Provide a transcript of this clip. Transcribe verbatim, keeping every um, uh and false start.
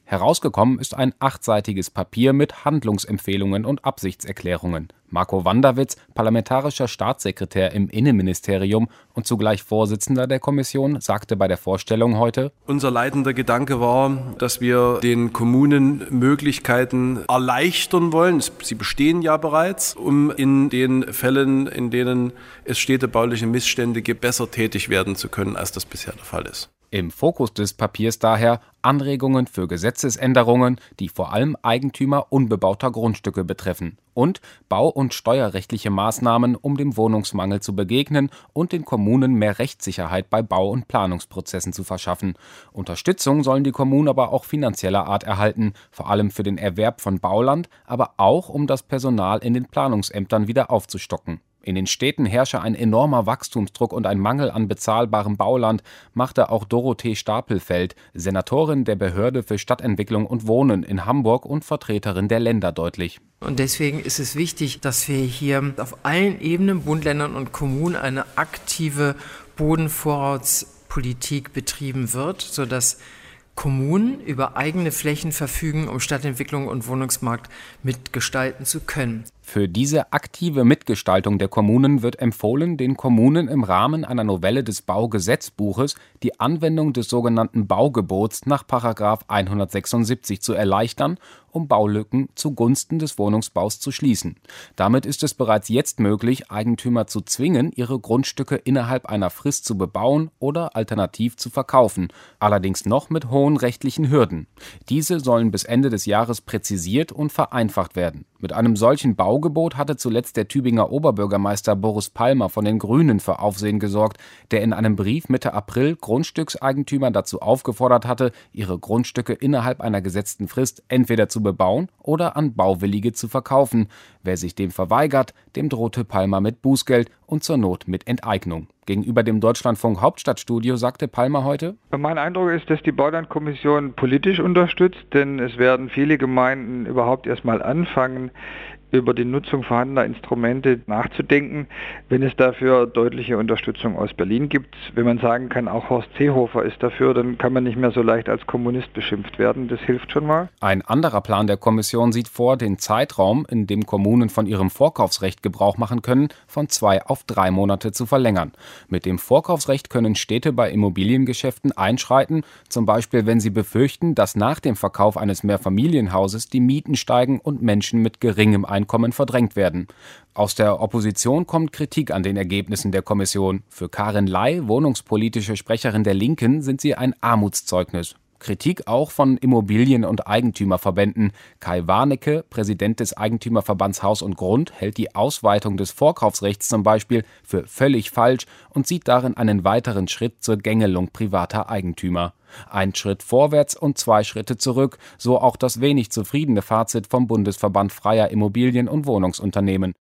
Herausgekommen ist ein achtseitiges Papier mit Handlungsempfehlungen und Absichtserklärungen. Marco Wanderwitz, parlamentarischer Staatssekretär im Innenministerium und zugleich Vorsitzender der Kommission, sagte bei der Vorstellung heute: Unser leitender Gedanke war, dass wir den Kommunen Möglichkeiten erleichtern wollen, sie bestehen ja bereits, um in den Fällen, in denen es städtebauliche Missstände gibt, besser tätig werden zu können, als das bisher der Fall ist. Im Fokus des Papiers daher Anregungen für Gesetzesänderungen, die vor allem Eigentümer unbebauter Grundstücke betreffen, und bau- und steuerrechtliche Maßnahmen, um dem Wohnungsmangel zu begegnen und den Kommunen mehr Rechtssicherheit bei Bau- und Planungsprozessen zu verschaffen. Unterstützung sollen die Kommunen aber auch finanzieller Art erhalten, vor allem für den Erwerb von Bauland, aber auch um das Personal in den Planungsämtern wieder aufzustocken. In den Städten herrsche ein enormer Wachstumsdruck und ein Mangel an bezahlbarem Bauland, machte auch Dorothee Stapelfeld, Senatorin der Behörde für Stadtentwicklung und Wohnen in Hamburg und Vertreterin der Länder, deutlich. Und deswegen ist es wichtig, dass wir hier auf allen Ebenen, Bund, Ländern und Kommunen, eine aktive Bodenvorratspolitik betrieben wird, sodass Kommunen über eigene Flächen verfügen, um Stadtentwicklung und Wohnungsmarkt mitgestalten zu können. Für diese aktive Mitgestaltung der Kommunen wird empfohlen, den Kommunen im Rahmen einer Novelle des Baugesetzbuches die Anwendung des sogenannten Baugebots nach Paragraph hundertsechsundsiebzig zu erleichtern, um Baulücken zugunsten des Wohnungsbaus zu schließen. Damit ist es bereits jetzt möglich, Eigentümer zu zwingen, ihre Grundstücke innerhalb einer Frist zu bebauen oder alternativ zu verkaufen, allerdings noch mit hohen rechtlichen Hürden. Diese sollen bis Ende des Jahres präzisiert und vereinfacht werden. Mit einem solchen Baugebot hatte zuletzt der Tübinger Oberbürgermeister Boris Palmer von den Grünen für Aufsehen gesorgt, der in einem Brief Mitte April Grundstückseigentümer dazu aufgefordert hatte, ihre Grundstücke innerhalb einer gesetzten Frist entweder zu bebauen oder an Bauwillige zu verkaufen. Wer sich dem verweigert, dem drohte Palmer mit Bußgeld und zur Not mit Enteignung. Gegenüber dem Deutschlandfunk Hauptstadtstudio sagte Palmer heute: Mein Eindruck ist, dass die Baulandkommission politisch unterstützt, denn es werden viele Gemeinden überhaupt erstmal anfangen, über die Nutzung vorhandener Instrumente nachzudenken, wenn es dafür deutliche Unterstützung aus Berlin gibt. Wenn man sagen kann, auch Horst Seehofer ist dafür, dann kann man nicht mehr so leicht als Kommunist beschimpft werden. Das hilft schon mal. Ein anderer Plan der Kommission sieht vor, den Zeitraum, in dem Kommunen von ihrem Vorkaufsrecht Gebrauch machen können, von zwei auf drei Monate zu verlängern. Mit dem Vorkaufsrecht können Städte bei Immobiliengeschäften einschreiten, zum Beispiel wenn sie befürchten, dass nach dem Verkauf eines Mehrfamilienhauses die Mieten steigen und Menschen mit geringem Einkommen Einkommen verdrängt werden. Aus der Opposition kommt Kritik an den Ergebnissen der Kommission. Für Karin Ley, wohnungspolitische Sprecherin der Linken, sind sie ein Armutszeugnis. Kritik auch von Immobilien- und Eigentümerverbänden. Kai Warnecke, Präsident des Eigentümerverbands Haus und Grund, hält die Ausweitung des Vorkaufsrechts zum Beispiel für völlig falsch und sieht darin einen weiteren Schritt zur Gängelung privater Eigentümer. Ein Schritt vorwärts und zwei Schritte zurück, so auch das wenig zufriedene Fazit vom Bundesverband Freier Immobilien- und Wohnungsunternehmen.